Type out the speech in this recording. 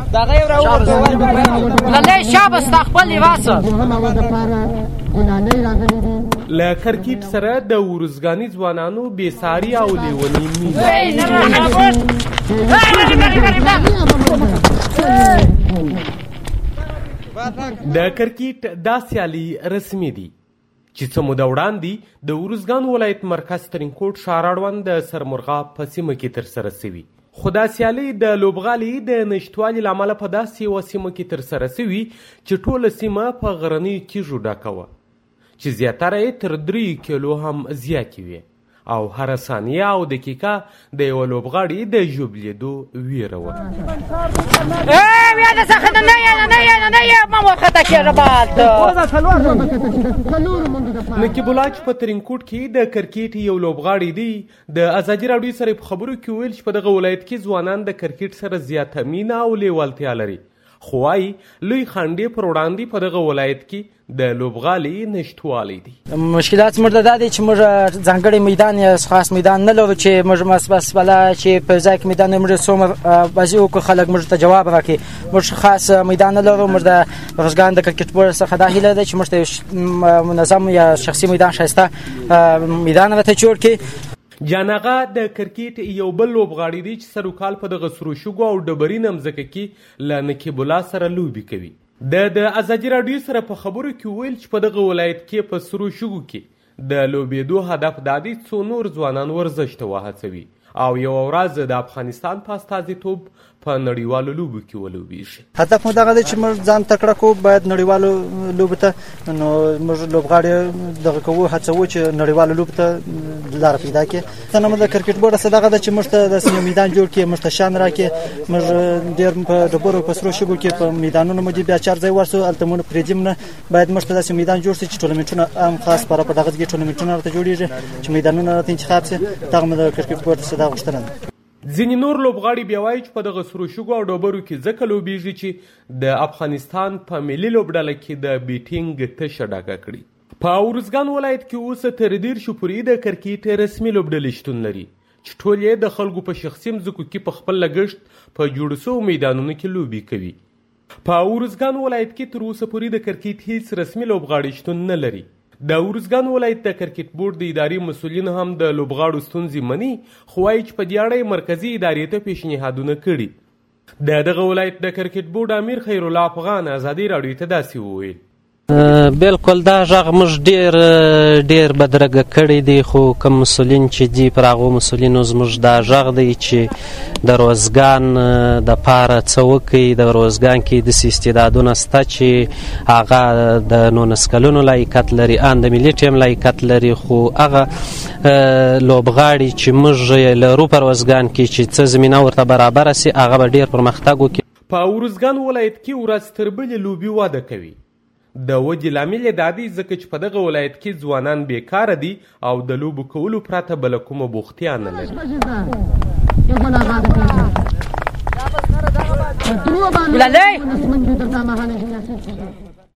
دغه یو راووتو للی شابه ستا خپل لباسه له کرکټ سره د ورزګاني ځوانانو بېساري او لیوني مینه د کرکټ دا سیالي رسمي دي چې څه موده وړاندې د ورزګان ولایت مرکز ترینکوټ ښار اړوند د سرمرغاب په سیمه کې ترسره سوي. خو دا سیالي د لوبغالي د نشتوالي له امله په داسې یوه سیمه کې ترسره سوي چې ټوله سیمه په غرنیو تیږو ډکه وه چې زیاتره یې تر 3 کیلو هم زیاتې وې او هره ثانیه او دقیقه د یوه لوبغاړي د ژوبلېدو ویره وه. نقیب الله چې په ترینکوټ کې د کرکټ یو لوبغاړی دی د ازادي راډیو سره په خبرو کې ویل چې په دغه ولایت کې ځوانان د کرکټ سره زیاته مینه او لیوالتیا لري، خو وايي لوی خنډې پر وړاندې په دغه ولایت کې د لوبغالي نشتوالی دي. مشکلات زموږ دا دی چې موږ ځانګړی میدان یا خاص میدان نه لرو چې موږ بس بله چې په ځای کې میدان موږ څومره بازي وکړو خلک موږ ته جواب راکړي. موږ خاص میدان نه لرو. موږ د ارزګان د کرکټ بورډ څخه دا هیله ده چې موږ ته منظم یا شخصي میدان ښایسته میدان راته جوړ کړي. جانغه د کرکټ یو بل لوبغاړی دی چې سروکال په دغه سرو شګو او ډبرین مځکه کې له نقیب الله سره لوبې کوي. د ازادي راډیو سره په خبرو کې ویل چې په دغه ولایت کې په سرو شګو کې د لوبېدو هدف دا دی څو نور ځوانان ورزش ته وهڅوي او یوه ورځ د افغانستان په استازیتوب په نړیوالو لوبو کې ولوبېږي. هدف مو دغه دی چې موږ ځان تکړه کوو، باید نړیوالو لوبو ته نو موږ لوبغاړي دغه کوو، هڅوو چې نړیوالو لوبو ته لاره پیدا کړي. څنګه موږ د کرکټ بورډ څخه دغه ده چې موږ ته داسې یو میدان جوړ کړي، موږ ته شان راکړي. موږ ډېر په ډبرو په سرو شګو کې په میدانونو مو دي بیا چار ځای ورسو هلته مو پرېږدي نه، باید موږ ته داسې میدان جوړ شي چې ټورنمنټونه هم خاص په دغه کې ټورنمنټونه راته جوړېږي چې میدانونه راته انتخاب شي. دغه مو د کرکټ بورډ څخه دا غوښتنه ده. ځینې نور لوبغاړي بیا وایي چې په دغه سرو شګو او ډبرو کې ځکه لوبېږي چې د افغانستان په ملي لوبډله کې د بیټینګ تشه ډکه کړي. په ارزګان ولایت کې اوس تر 13 پورې د کرکټ رسمي لوبډلې شتون لري چې ټول یې د خلکو په شخصي مځکو کې په خپل لګښت په جوړ شوو میدانونو کې لوبې کوي. په ارزګان ولایت کې تر اوسه پورې د کرکټ هیڅ رسمي لوبغاړي شتون نه لري. د ارزګان ولایت د کرکټ بورډ د اداري مسؤلین هم د لوبغاړو ستونزې مني، خو وایي چې په دې اړه یې مرکزي ادارې ته پیشنهادونه کړي. د دغه ولایت د کرکټ بورډ امیر خیر الله افغان ازادي راډیو ته داسې وویل: بالکل دا غږ موږ ډېر بدرګه کړی دی، خو کوم مسؤلین چې دي پر هغو مسؤلینو زموږ دا غږ دی چې د روزګان دپاره څه وکړي. د روزګان کې داسې استعدادونه شته چې هغه د 19 کلونو لایقت لري، ان د ملي ټیم لایقت لري، خو هغه لوبغاړي چې موږ لرو په روزګان کې چې څه زمینه ورته برابره سي هغه به ډېر پرمختګ وکړي. په ارزګان ولایت کې ورځ تر بلې لوبې وده کوي. د ودې لامل یې دا دی ځکه چې په دغه ولایت کې ځوانان بیکاره دي او د لوبو کولو پرته بله کومه بوختیا نه لري.